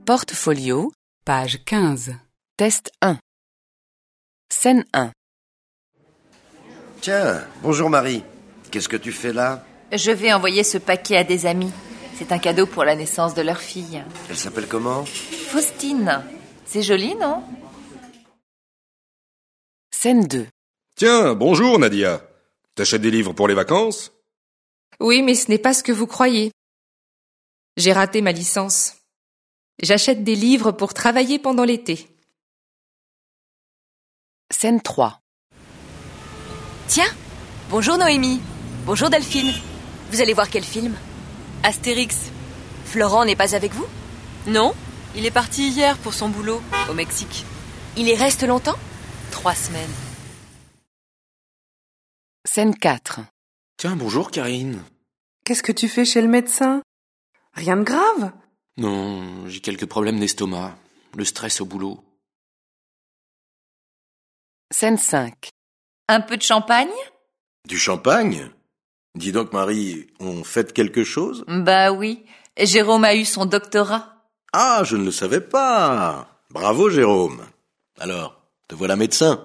porte-folio, page 15. Test 1. Scène 1. Tiens, bonjour Marie. Qu'est-ce que tu fais là? Je vais envoyer ce paquet à des amis. C'est un cadeau pour la naissance de leur fille. Elle s'appelle comment? Faustine. C'est joli, non? Scène 2. Tiens, bonjour Nadia. T'achètes des livres pour les vacances? Oui, mais ce n'est pas ce que vous croyez. J'ai raté ma licence. J'achète des livres pour travailler pendant l'été. Scène 3. Tiens, bonjour Noémie. Bonjour Delphine. Vous allez voir quel film? Astérix. Florent n'est pas avec vous? Non, il est parti hier pour son boulot, au Mexique. Il y reste longtemps? 3 semaines. Scène 4. Tiens, bonjour Karine. Qu'est-ce que tu fais chez le médecin? Rien de grave? Non, j'ai quelques problèmes d'estomac. Le stress au boulot. Scène 5. Un peu de champagne? Du champagne? Dis donc Marie, on fête quelque chose? Bah oui, Jérôme a eu son doctorat. Ah, je ne le savais pas. Bravo Jérôme. Alors, te voilà médecin.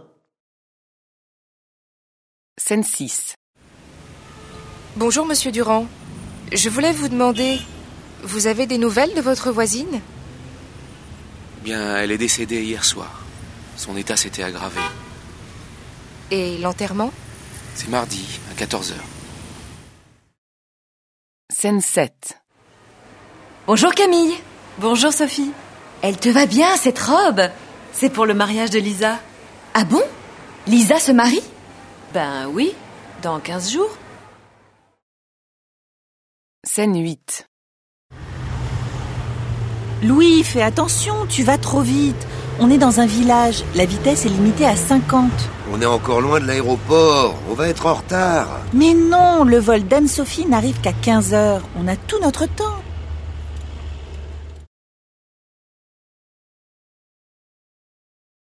Scène 6. Bonjour Monsieur Durand. Je voulais vous demander, vous avez des nouvelles de votre voisine? Bien, elle est décédée hier soir. Son état s'était aggravé. Et l'enterrement? C'est mardi, à 14h. Scène 7. Bonjour Camille. Bonjour Sophie. Elle te va bien cette robe? C'est pour le mariage de Lisa. Ah bon? Lisa se marie? Ben oui, dans 15 jours. Scène 8. Louis, fais attention, tu vas trop vite. On est dans un village, la vitesse est limitée à 50. On est encore loin de l'aéroport, on va être en retard. Mais non, le vol d'Anne-Sophie n'arrive qu'à 15h. On a tout notre temps.